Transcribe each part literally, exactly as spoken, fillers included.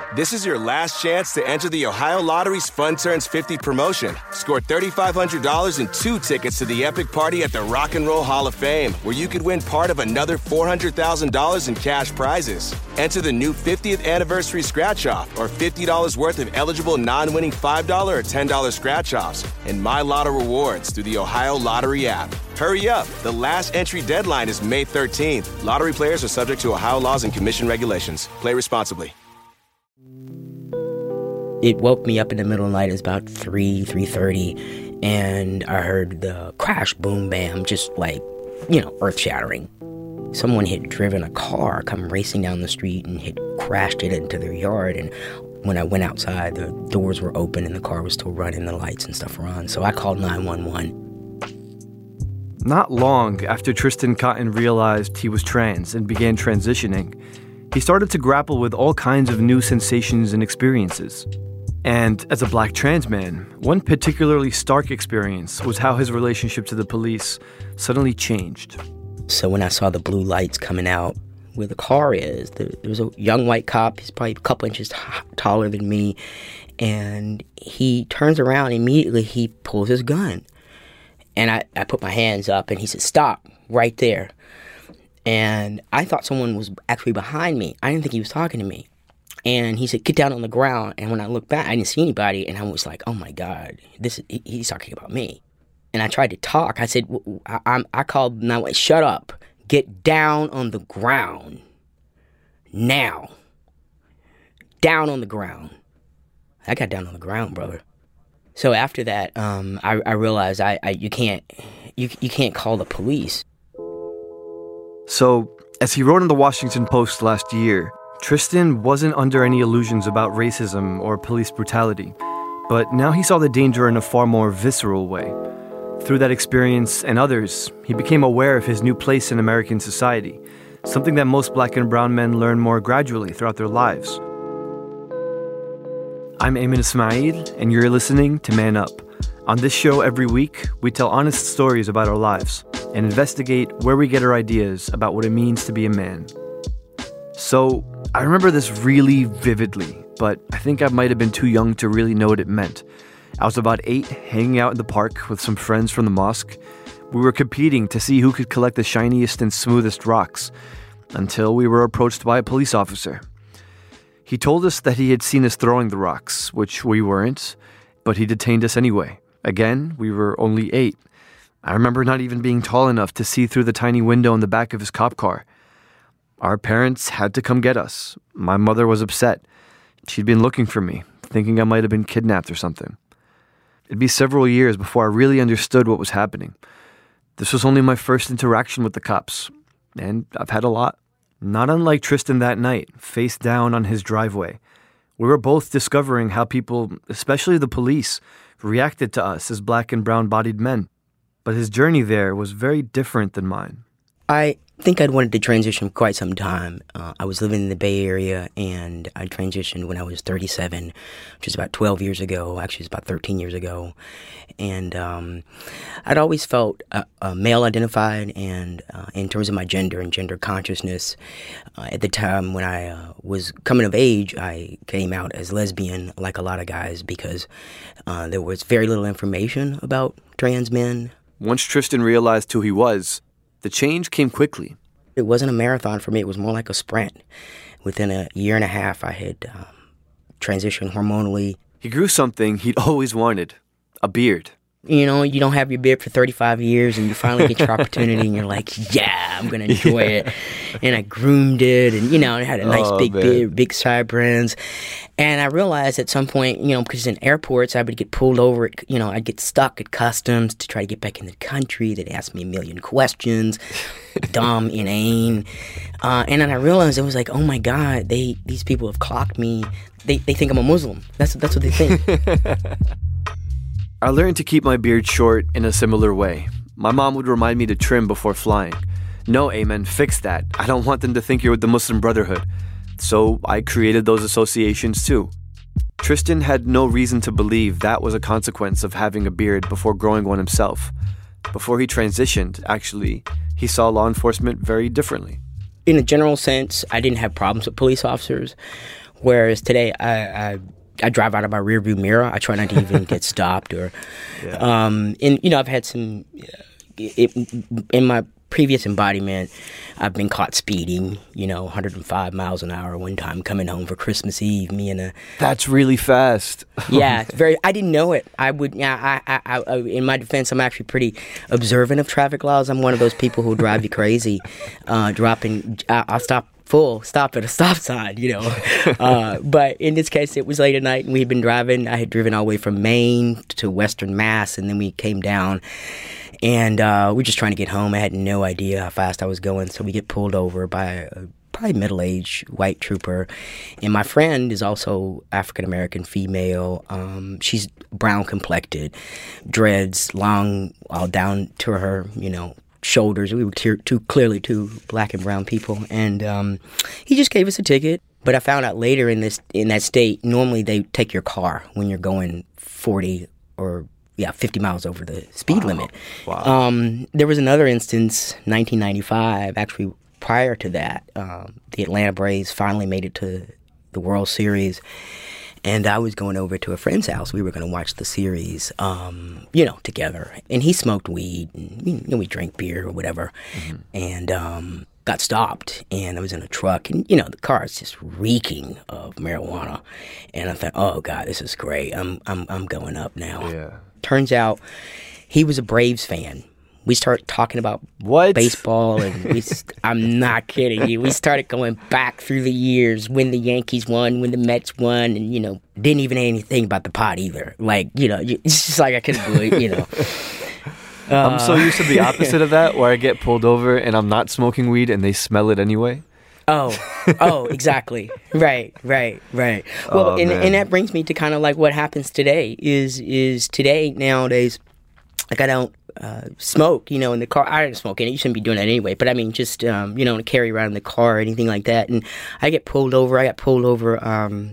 This is your last chance to enter the Ohio Lottery's Fun Turns fifty promotion. Score three thousand five hundred dollars and two tickets to the epic party at the Rock and Roll Hall of Fame, where you could win part of another four hundred thousand dollars in cash prizes. Enter the new fiftieth anniversary scratch-off or fifty dollars worth of eligible non-winning five dollars or ten dollars scratch-offs and My Lotto rewards through the Ohio Lottery app. Hurry up. The last entry deadline is May thirteenth. Lottery players are subject to Ohio laws and commission regulations. Play responsibly. It woke me up in the middle of the night. It was about three, three thirty, and I heard the crash, boom, bam, just like, you know, earth-shattering. Someone had driven a car, come racing down the street, and had crashed it into their yard, and when I went outside, the doors were open and the car was still running, the lights and stuff were on, so I called nine one one. Not long after Tristan Cotton realized he was trans and began transitioning, he started to grapple with all kinds of new sensations and experiences. And as a black trans man, one particularly stark experience was how his relationship to the police suddenly changed. So when I saw the blue lights coming out where the car is, there, there was a young white cop, he's probably a couple inches t- taller than me, and he turns around, immediately he pulls his gun. And I, I put my hands up, and he said, "Stop, right there." And I thought someone was actually behind me. I didn't think he was talking to me. And he said, "Get down on the ground." And when I looked back, I didn't see anybody. And I was like, oh, my God, this is, he's talking about me. And I tried to talk. I said, I, I, I called nine one one, "Shut up. Get down on the ground. Now. Down on the ground." I got down on the ground, brother. So after that, um, I, I realized I, I you can't you you can't call the police. So, as he wrote in the Washington Post last year, Tristan wasn't under any illusions about racism or police brutality, but now he saw the danger in a far more visceral way. Through that experience and others, he became aware of his new place in American society, something that most black and brown men learn more gradually throughout their lives. I'm Ayman Ismail, and you're listening to Man Up. On this show every week, we tell honest stories about our lives and investigate where we get our ideas about what it means to be a man. So, I remember this really vividly, but I think I might have been too young to really know what it meant. I was about eight, hanging out in the park with some friends from the mosque. We were competing to see who could collect the shiniest and smoothest rocks, until we were approached by a police officer. He told us that he had seen us throwing the rocks, which we weren't, but he detained us anyway. Again, we were only eight. I remember not even being tall enough to see through the tiny window in the back of his cop car. Our parents had to come get us. My mother was upset. She'd been looking for me, thinking I might have been kidnapped or something. It'd be several years before I really understood what was happening. This was only my first interaction with the cops, and I've had a lot. Not unlike Tristan that night, face down on his driveway. We were both discovering how people, especially the police, reacted to us as black and brown-bodied men. But his journey there was very different than mine. I think I'd wanted to transition for quite some time. Uh, I was living in the Bay Area, and I transitioned when I was thirty-seven, which is about twelve years ago. Actually, it's about thirteen years ago. And um, I'd always felt uh, uh, male-identified, and uh, in terms of my gender and gender consciousness, uh, at the time when I uh, was coming of age, I came out as lesbian, like a lot of guys, because uh, there was very little information about trans men. Once Tristan realized who he was, the change came quickly. It wasn't a marathon for me. It was more like a sprint. Within a year and a half, I had um, transitioned hormonally. He grew something he'd always wanted, a beard. You know, you don't have your beard for thirty-five years, and you finally get your opportunity, and you're like, yeah, I'm going to enjoy yeah. it. And I groomed it, and, you know, it had a nice oh, big man. beard, big sideburns. And I realized at some point, you know, because in airports, I would get pulled over, you know, I'd get stuck at customs to try to get back in the country. They'd ask me a million questions, dumb, inane. Uh, and then I realized it was like, oh, my God, they these people have clocked me. They they think I'm a Muslim. That's, that's what they think. I learned to keep my beard short in a similar way. My mom would remind me to trim before flying. No, Ayman, fix that. I don't want them to think you're with the Muslim Brotherhood. So I created those associations too. Tristan had no reason to believe that was a consequence of having a beard before growing one himself. Before he transitioned, actually, he saw law enforcement very differently. In a general sense, I didn't have problems with police officers. Whereas today, I, I I drive out of my rearview mirror. I try not to even get stopped. Or, yeah. um, and you know, I've had some it, in my previous embodiment. I've been caught speeding. You know, one hundred five miles an hour one time coming home for Christmas Eve. Me and a that's really fast. yeah, it's very. I didn't know it. I would. Yeah, I, I, I. In my defense, I'm actually pretty observant of traffic laws. I'm one of those people who drive you crazy. Uh, dropping. I, I'll stop. Full stop at a stop sign, you know. uh, but in this case, it was late at night, and we had been driving. I had driven all the way from Maine to Western Mass, and then we came down, and uh, we were just trying to get home. I had no idea how fast I was going, so we get pulled over by a probably middle-aged white trooper, and my friend is also African-American female. Um, she's brown-complected, dreads, long, all down to her, you know, shoulders. We were too, too clearly two black and brown people, and um, he just gave us a ticket. But I found out later in this in that state, normally they take your car when you're going forty or yeah fifty miles over the speed wow. limit. Wow. Um, there was another instance, nineteen ninety-five, actually prior to that. Um, the Atlanta Braves finally made it to the World Series. And I was going over to a friend's house. We were going to watch the series, um, you know, together. And he smoked weed, and you know, we drank beer or whatever. Mm-hmm. And um, got stopped, and I was in a truck. And, you know, the car is just reeking of marijuana. And I thought, oh, God, this is great. I'm I'm I'm going up now. Yeah. Turns out he was a Braves fan. We started talking about what? baseball, and we, I'm not kidding you. We started going back through the years, when the Yankees won, when the Mets won, and, you know, didn't even know anything about the pot either. Like, you know, it's just like I couldn't do it, you know. Uh, I'm so used to the opposite of that, where I get pulled over and I'm not smoking weed and they smell it anyway. Oh, oh, exactly. Right, right, right. Well, Oh, and, man. and that brings me to kind of like what happens today is, is today, nowadays, like I don't, Uh, smoke, you know, in the car. I didn't smoke, and you shouldn't be doing that anyway. But I mean, just um, you know, to carry around in the car or anything like that. And I get pulled over. I got pulled over um,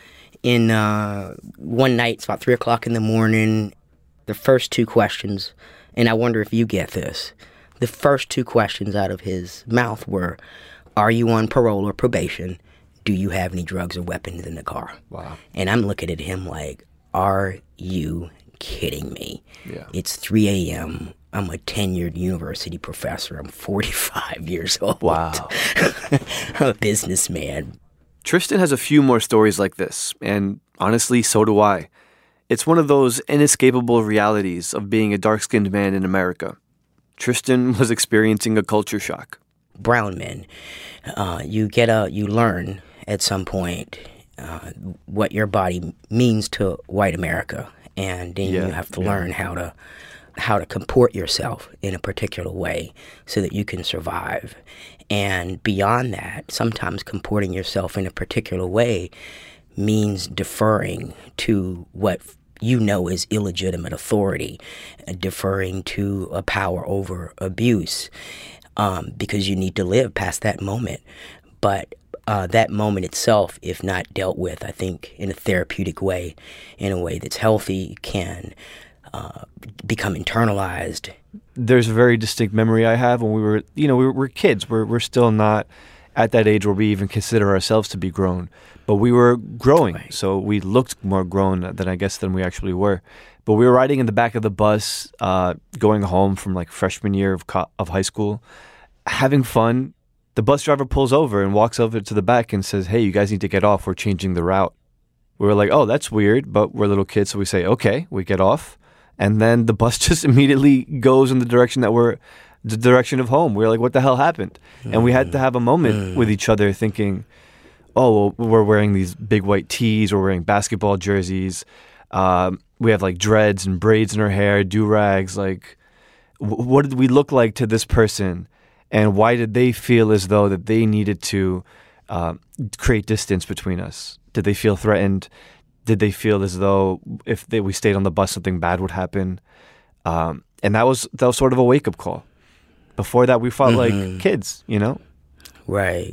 in uh, one night. It's about three o'clock in the morning. The first two questions, and I wonder if you get this. The first two questions out of his mouth were, "Are you on parole or probation? Do you have any drugs or weapons in the car?" Wow. And I'm looking at him like, "Are you kidding me?" Yeah. It's three a.m. I'm a tenured university professor. I'm forty-five years old. Wow. I'm a businessman. Tristan has a few more stories like this, and honestly, so do I. It's one of those inescapable realities of being a dark-skinned man in America. Tristan was experiencing a culture shock. Brown men, uh, you get a, you learn at some point uh, what your body means to white America. And then Yeah, you have to yeah. learn how to how to comport yourself in a particular way so that you can survive. And beyond that, sometimes comporting yourself in a particular way means deferring to what you know is illegitimate authority, uh, deferring to a power over abuse, um, because you need to live past that moment. But Uh, that moment itself, if not dealt with, I think, in a therapeutic way, in a way that's healthy, can uh, become internalized. There's a very distinct memory I have when we were, you know, we were, we're kids. We're we're still not at that age where we even consider ourselves to be grown, but we were growing, Right. so we looked more grown than I guess than we actually were. But we were riding in the back of the bus, uh, going home from like freshman year of co- of high school, having fun. The bus driver pulls over and walks over to the back and says, "Hey, you guys need to get off. We're changing the route." We were like, "Oh, that's weird," but we're little kids, so we say, "Okay." We get off, and then the bus just immediately goes in the direction that we're, the direction of home. We were like, "What the hell happened?" Mm. And we had to have a moment mm. with each other, thinking, "Oh, well, we're wearing these big white tees. We're wearing basketball jerseys. Um, we have like dreads and braids in our hair, do rags. Like, w- what did we look like to this person?" And why did they feel as though that they needed to uh, create distance between us? Did they feel threatened? Did they feel as though if they, we stayed on the bus, something bad would happen? Um, and that was that was sort of a wake-up call. Before that, we felt mm-hmm. like kids, you know? Right.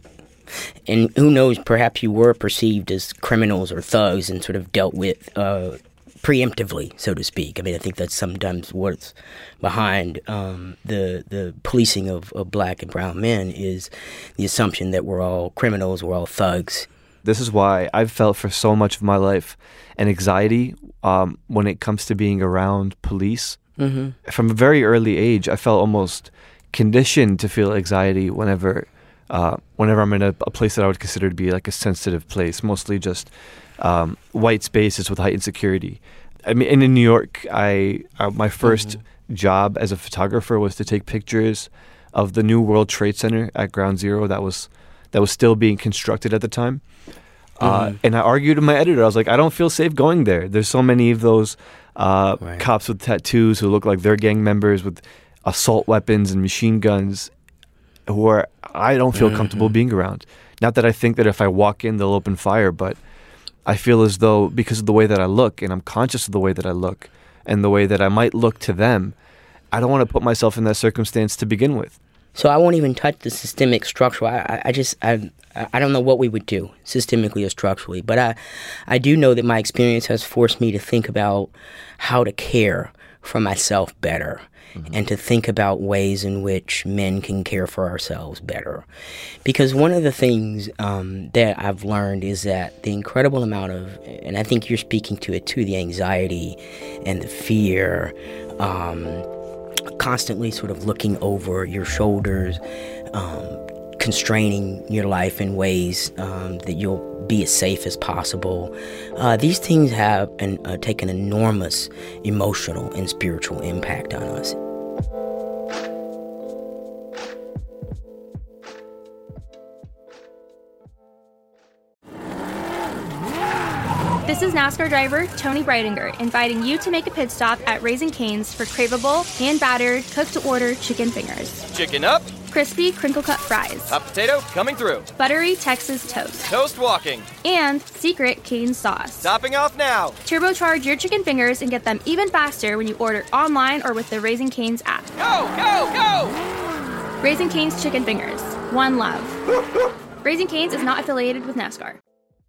And who knows, perhaps you were perceived as criminals or thugs and sort of dealt with uh, preemptively, so to speak. I mean, I think that's sometimes what's behind um, the the policing of, of black and brown men is the assumption that we're all criminals, we're all thugs. This is why I've felt for so much of my life an anxiety um, when it comes to being around police. Mm-hmm. From a very early age, I felt almost conditioned to feel anxiety whenever uh, whenever I'm in a, a place that I would consider to be like a sensitive place, mostly just um, white spaces with heightened security. I mean, and in New York, I uh, my first mm-hmm. job as a photographer was to take pictures of the new World Trade Center at Ground Zero that was that was still being constructed at the time. Uh, mm-hmm. And I argued with my editor. I was like, I don't feel safe going there. There's so many of those uh, right. cops with tattoos who look like they're gang members with assault weapons and machine guns who are, I don't feel mm-hmm. comfortable being around. Not that I think that if I walk in, they'll open fire, but I feel as though because of the way that I look, and I'm conscious of the way that I look and the way that I might look to them, I don't want to put myself in that circumstance to begin with. So I won't even touch the systemic structural. I, I just, I, I don't know what we would do systemically or structurally, but I, I do know that my experience has forced me to think about how to care for myself better, mm-hmm. and to think about ways in which men can care for ourselves better. Because one of the things um, that I've learned is that the incredible amount of, and I think you're speaking to it too, the anxiety and the fear, um, constantly sort of looking over your shoulders, um, constraining your life in ways um, that you'll be as safe as possible. Uh, these things have an, uh, take an enormous emotional and spiritual impact on us. This is NASCAR driver Tony Breidinger inviting you to make a pit stop at Raising Cane's for craveable, hand-battered, cooked-to-order chicken fingers. Chicken up. Crispy, crinkle-cut fries. Hot potato coming through. Buttery Texas toast. Toast walking. And secret cane sauce. Topping off now. Turbocharge your chicken fingers and get them even faster when you order online or with the Raising Cane's app. Go, go, go! Raising Cane's Chicken Fingers. One love. Raising Cane's is not affiliated with NASCAR.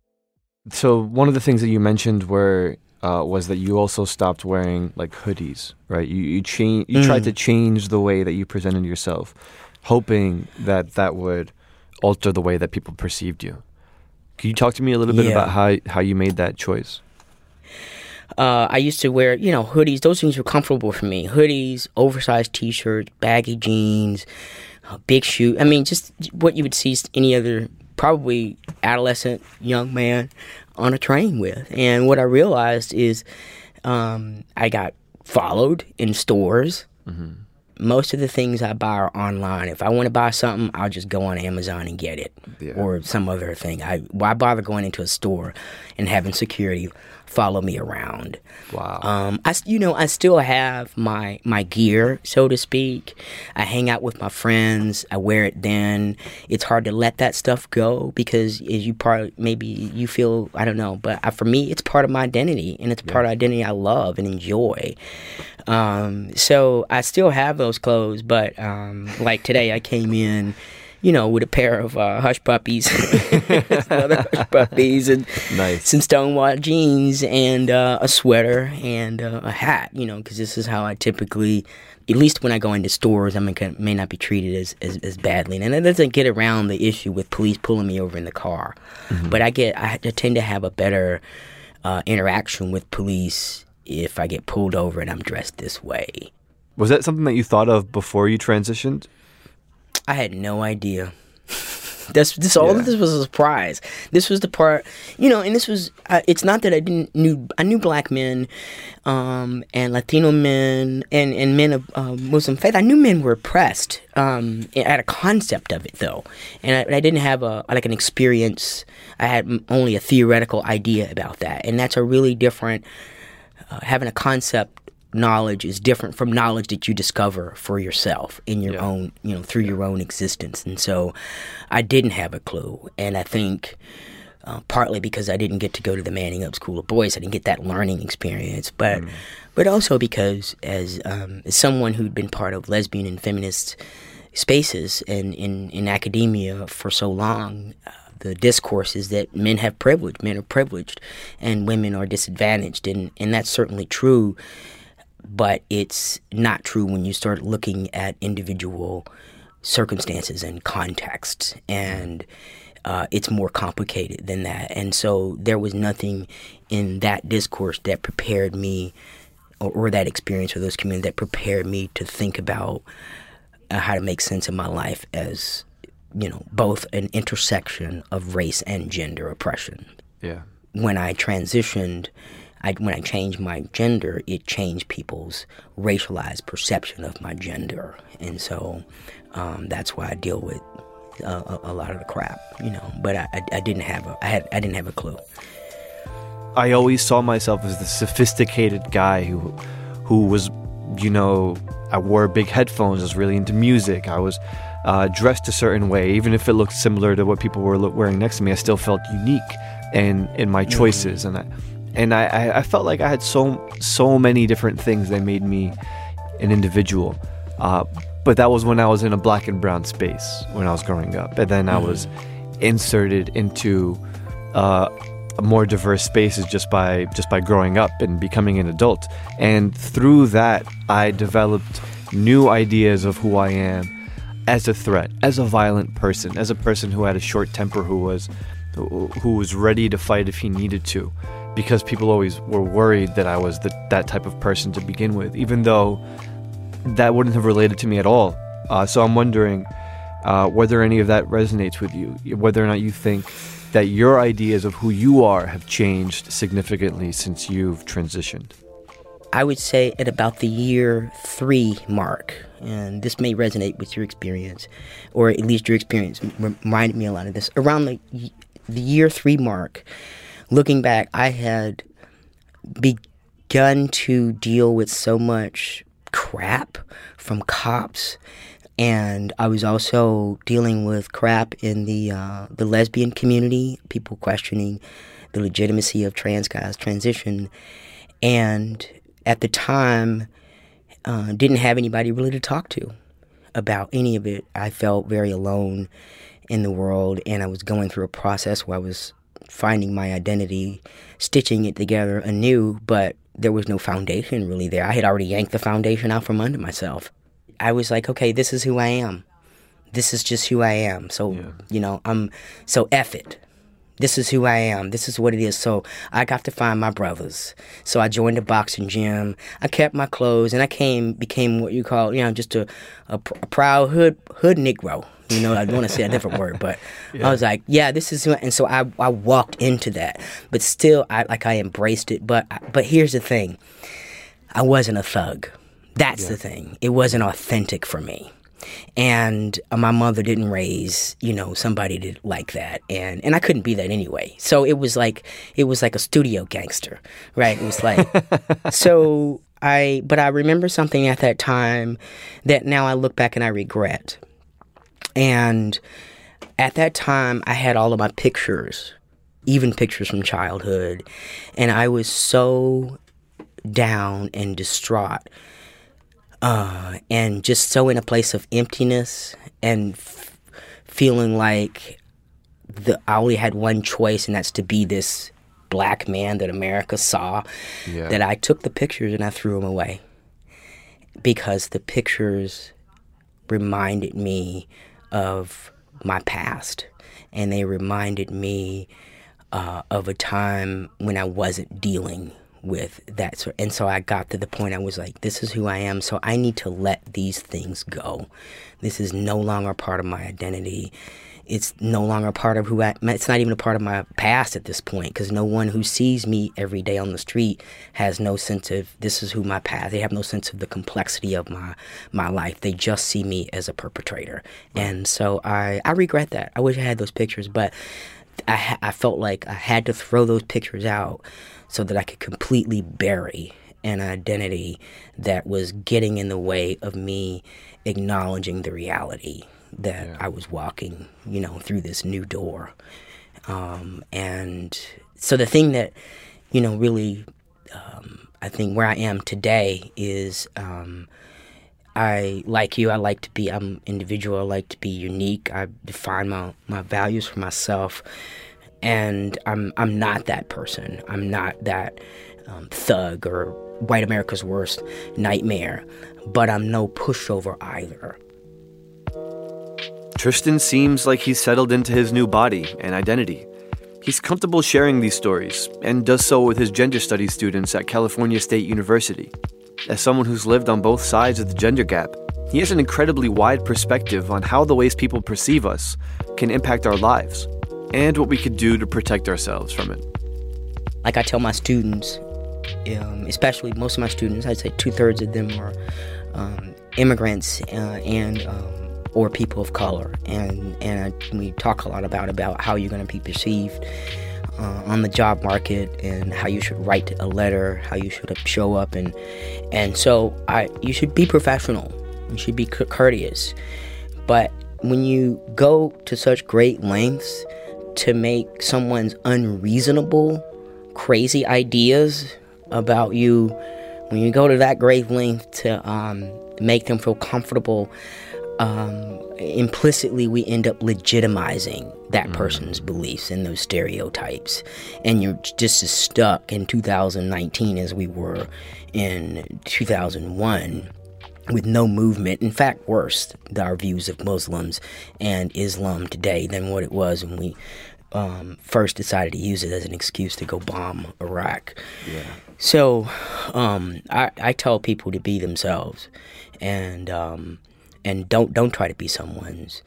So one of the things that you mentioned were uh, was that you also stopped wearing like hoodies, right? You you change you mm. tried to change the way that you presented yourself, hoping that that would alter the way that people perceived you. Can you talk to me a little bit yeah. about how how you made that choice? Uh, I used to wear, you know, hoodies. Those things were comfortable for me. Hoodies, oversized T-shirts, baggy jeans, uh, big shoe. I mean, just what you would see any other probably adolescent young man on a train with. And what I realized is um, I got followed in stores. Mm-hmm. Most of the things I buy are online. If I want to buy something, I'll just go on Amazon and get it, yeah. or some other thing. I why bother going into a store and having security follow me around? Wow. Um, I you know I still have my my gear, so to speak. I hang out with my friends. I wear it then. It's hard to let that stuff go because as you probably maybe you feel I don't know, but I, for me it's part of my identity and it's yeah. part of identity I love and enjoy. Um, so I still have those clothes, but um, like today I came in, you know, with a pair of uh, Hush Puppies, other Hush Puppies, and nice. Some Stonewall jeans, and uh, a sweater, and uh, a hat, you know, because this is how I typically, at least when I go into stores, I may, may not be treated as, as, as badly. And it doesn't get around the issue with police pulling me over in the car. Mm-hmm. But I get, I tend to have a better uh, interaction with police if I get pulled over and I'm dressed this way. Was that something that you thought of before you transitioned? I had no idea. This, this all yeah. of this was a surprise. This was the part, you know, and this was. Uh, it's not that I didn't knew. I knew black men, um, and Latino men, and and men of uh, Muslim faith. I knew men were oppressed. Um, I had a concept of it though, and I, I didn't have a like an experience. I had only a theoretical idea about that, and that's a really different. Uh, having a concept. Knowledge is different from knowledge that you discover for yourself in your yeah. own, you know, through your own existence. And so I didn't have a clue. And I think uh, partly because I didn't get to go to the Manning Up School of Boys, I didn't get that learning experience. But mm. but also because as, um, as someone who'd been part of lesbian and feminist spaces and in, in academia for so long, uh, the discourse is that men have privilege, men are privileged, and women are disadvantaged. And, and that's certainly true. But it's not true when you start looking at individual circumstances and contexts. And uh, it's more complicated than that. And so there was nothing in that discourse that prepared me, or, or that experience or those communities that prepared me to think about uh, how to make sense of my life as, you know, both an intersection of race and gender oppression. Yeah. When I transitioned, I, when I changed my gender, it changed people's racialized perception of my gender. And so um, that's why I deal with uh, a, a lot of the crap, you know. But I, I, I didn't have a, I had, I didn't have a clue. I always saw myself as the sophisticated guy who, who was, you know, I wore big headphones, I was really into music, I was uh, dressed a certain way. Even if it looked similar to what people were wearing next to me, I still felt unique in, in my choices. Mm-hmm. And I and I, I felt like I had so so many different things that made me an individual. Uh, but that was when I was in a black and brown space when I was growing up. And then mm-hmm. I was inserted into uh, more diverse spaces just by just by growing up and becoming an adult. And through that, I developed new ideas of who I am as a threat, as a violent person, as a person who had a short temper, who was who was ready to fight if he needed to, because people always were worried that I was the, that type of person to begin with, even though that wouldn't have related to me at all. Uh, so I'm wondering uh, whether any of that resonates with you, whether or not you think that your ideas of who you are have changed significantly since you've transitioned. I would say at about the year three mark, and this may resonate with your experience, or at least your experience reminded me a lot of this. Around the, the year three mark, looking back, I had begun to deal with so much crap from cops, and I was also dealing with crap in the uh, the lesbian community, people questioning the legitimacy of trans guys' transition, and at the time, uh, didn't have anybody really to talk to about any of it. I felt very alone in the world, and I was going through a process where I was finding my identity, stitching it together anew, but there was no foundation really there. I had already yanked the foundation out from under myself. I was like, okay, this is who I am. This is just who I am. So, yeah. you know, I'm, so F it. This is who I am. This is what it is. So I got to find my brothers. So I joined a boxing gym. I kept my clothes, and I came became what you call, you know, just a, a, a proud hood hood Negro. You know, I want to say a different word, but yeah. I was like, yeah, this is who I, and so I I walked into that. But still, I like I embraced it. But but here's the thing. I wasn't a thug. That's yeah. the thing. It wasn't authentic for me. And uh, my mother didn't raise, you know, somebody to, like that, and and I couldn't be that anyway. So it was like it was like a studio gangster, right? It was like so I. But I remember something at that time that now I look back and I regret. And at that time, I had all of my pictures, even pictures from childhood, and I was so down and distraught. Uh, and just so in a place of emptiness and f- feeling like the I only had one choice, and that's to be this black man that America saw, yeah. that I took the pictures and I threw them away. Because the pictures reminded me of my past, and they reminded me uh, of a time when I wasn't dealing with that. So, and so I got to the point I was like, this is who I am, so I need to let these things go. This is no longer part of my identity. It's no longer part of who I, it's not even a part of my past at this point, because no one who sees me every day on the street has no sense of, this is who my past, they have no sense of the complexity of my, my life. They just see me as a perpetrator. Right. And so I, I regret that. I wish I had those pictures, but I, I felt like I had to throw those pictures out so that I could completely bury an identity that was getting in the way of me acknowledging the reality that yeah. I was walking, you know, through this new door. Um, and so the thing that, you know, really, um, I think where I am today is um, I, like you, I like to be, I'm individual, I like to be unique. I define my, my values for myself. And I'm I'm not that person. I'm not that um, thug or white America's worst nightmare. But I'm no pushover either. Tristan seems like he's settled into his new body and identity. He's comfortable sharing these stories and does so with his gender studies students at California State University. As someone who's lived on both sides of the gender gap, he has an incredibly wide perspective on how the ways people perceive us can impact our lives and what we could do to protect ourselves from it. Like I tell my students, um, especially most of my students, I'd say two-thirds of them are um, immigrants uh, and um, or people of color, and and I, we talk a lot about about how you're going to be perceived uh, on the job market, and how you should write a letter, how you should show up, and and so I you should be professional, you should be c- courteous, but when you go to such great lengths to make someone's unreasonable, crazy ideas about you, when you go to that great length to um, make them feel comfortable, um, implicitly we end up legitimizing that person's beliefs and those stereotypes. And you're just as stuck in two thousand nineteen as we were in two thousand one, with no movement. In fact, worse, our views of Muslims and Islam today than what it was when we um, first decided to use it as an excuse to go bomb Iraq. Yeah. So um, I, I tell people to be themselves, and um, and don't don't try to be someone's.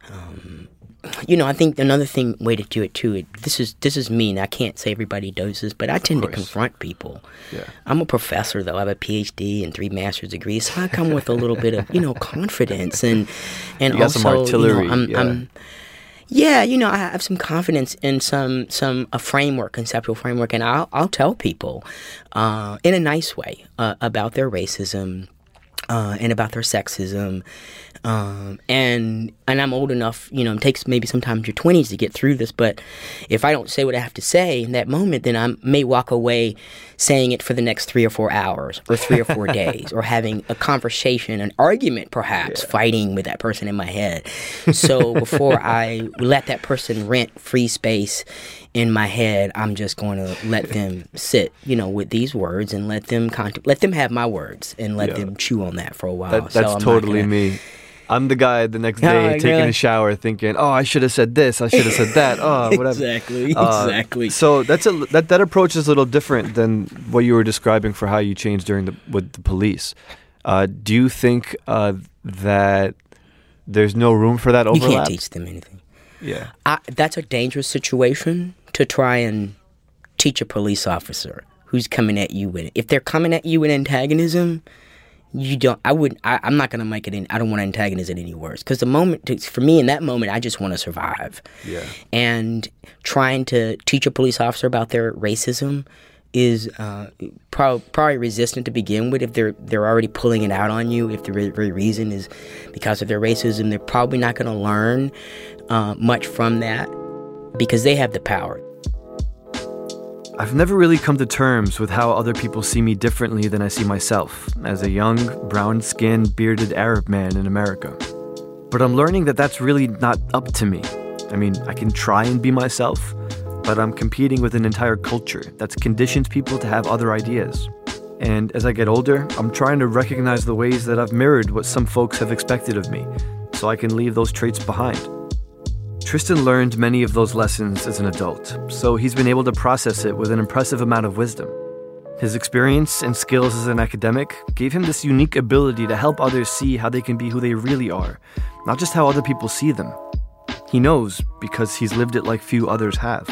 Um, you know, I think another thing, way to do it too. It, this is this is me, and I can't say everybody does this, but I tend to confront people. Yeah. I'm a professor, though. I have a P H D and three master's degrees, so I come with a little bit of you know confidence and and you got also some artillery. You know, I'm, yeah. I'm yeah, you know, I have some confidence in some some a framework, conceptual framework, and I'll I'll tell people uh, in a nice way uh, about their racism uh, and about their sexism. Um, and and I'm old enough, you know, it takes maybe sometimes your twenties to get through this, but if I don't say what I have to say in that moment, then I may walk away saying it for the next three or four hours or three or four days, or having a conversation, an argument perhaps, yeah. fighting with that person in my head. So before I let that person rent free space in my head, I'm just going to let them sit, you know, with these words and let them cont- let them have my words and let yeah. them chew on that for a while. That, that's so totally gonna, me. I'm the guy the next day oh, taking really? a shower thinking, oh, I should have said this, I should have said that, oh, whatever. Exactly, uh, exactly. So that's a, that, that approach is a little different than what you were describing for how you changed during the with the police. Uh, do you think uh, that there's no room for that overlap? You can't teach them anything. Yeah. I, that's a dangerous situation to try and teach a police officer who's coming at you with it. If they're coming at you with antagonism, you don't, I wouldn't, I, I'm not going to make it, in, I don't want to antagonize it any worse. Because the moment, for me in that moment, I just want to survive. Yeah. And trying to teach a police officer about their racism is uh, pro- probably resistant to begin with. If they're they're already pulling it out on you, if the very reason is because of their racism, they're probably not going to learn uh, much from that because they have the power. I've never really come to terms with how other people see me differently than I see myself as a young, brown-skinned, bearded Arab man in America. But I'm learning that that's really not up to me. I mean, I can try and be myself, but I'm competing with an entire culture that's conditioned people to have other ideas. And as I get older, I'm trying to recognize the ways that I've mirrored what some folks have expected of me, so I can leave those traits behind. Tristan learned many of those lessons as an adult, so he's been able to process it with an impressive amount of wisdom. His experience and skills as an academic gave him this unique ability to help others see how they can be who they really are, not just how other people see them. He knows because he's lived it like few others have.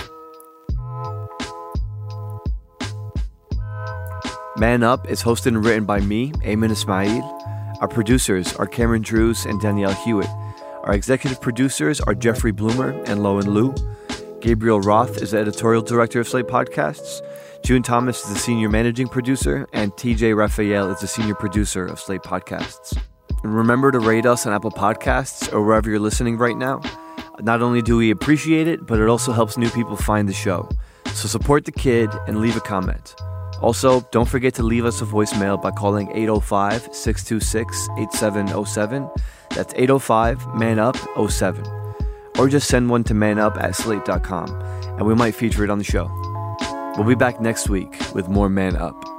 Man Up is hosted and written by me, Ayman Ismail. Our producers are Cameron Drews and Danielle Hewitt. Our executive producers are Jeffrey Bloomer and Lowen Liu. Gabriel Roth is the editorial director of Slate Podcasts. June Thomas is the senior managing producer, and T J Raphael is the senior producer of Slate Podcasts. And remember to rate us on Apple Podcasts or wherever you're listening right now. Not only do we appreciate it, but it also helps new people find the show. So support the kid and leave a comment. Also, don't forget to leave us a voicemail by calling eight oh five, six two six, eight seven oh seven. That's eight oh five, man up oh seven. Or just send one to manup at slate dot com, and we might feature it on the show. We'll be back next week with more Man Up.